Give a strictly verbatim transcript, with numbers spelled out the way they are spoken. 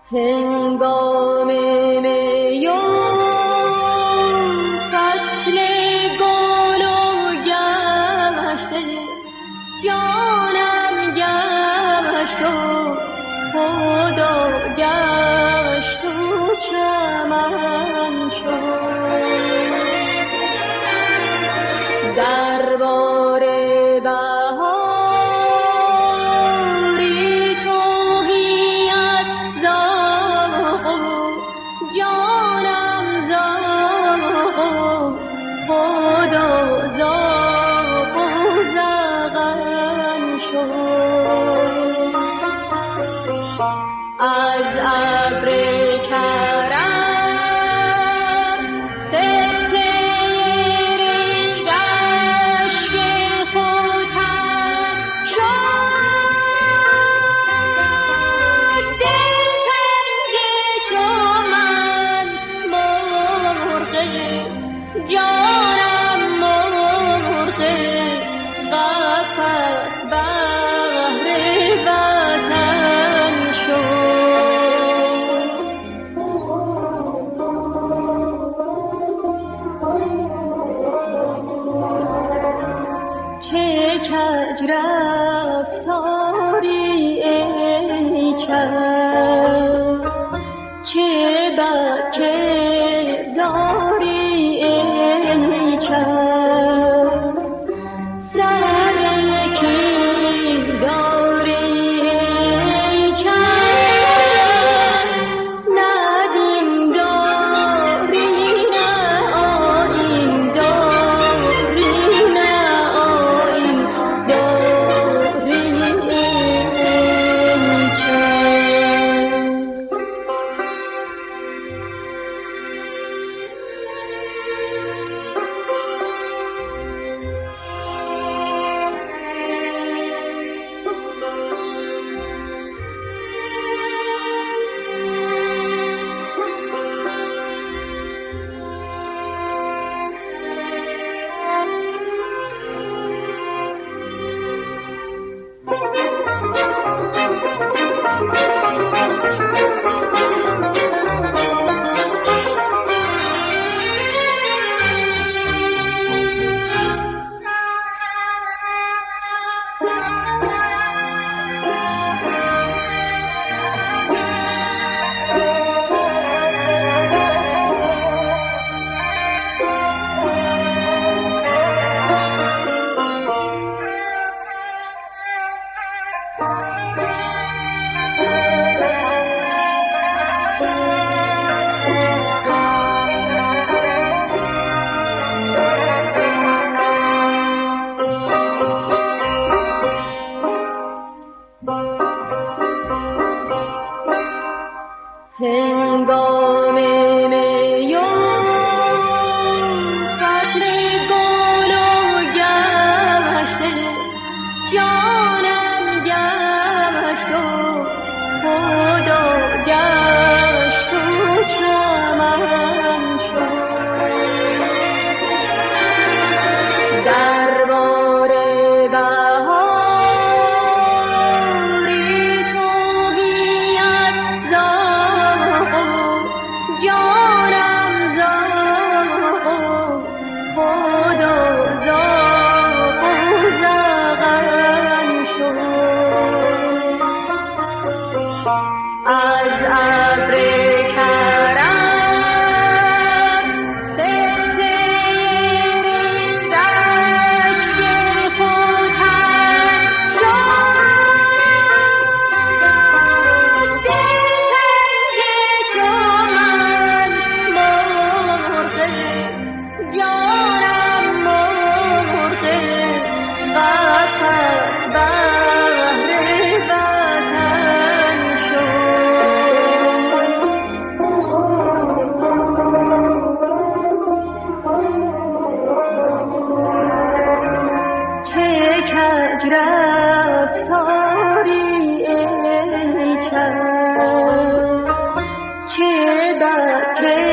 هنگام می و فصل گل و گشته جانم گشت و خدا گشت و چمن شد دربار از ابر کرم فتیل رشک ختن شد دلتنگ چو من مرغ جانم مرغ قفس بهر وطن شد چه کج رفتاری ای چشم چه بد کرداری ای چشم سر کی داری ای چشم ندیم داری نه آیین داری نه آیین داری ای چشم هنگام می و فصل گل و گشته جانم گشت و خدا گشت و چمن شد دربار جانم زاغ و خدا زاغ و زغن شد از ابر کرم فتیل رشک ختن شد دلتنگ چو من جانم مرغ قفس بهر وطن شد چه کج رفتاری ای چشم چه بد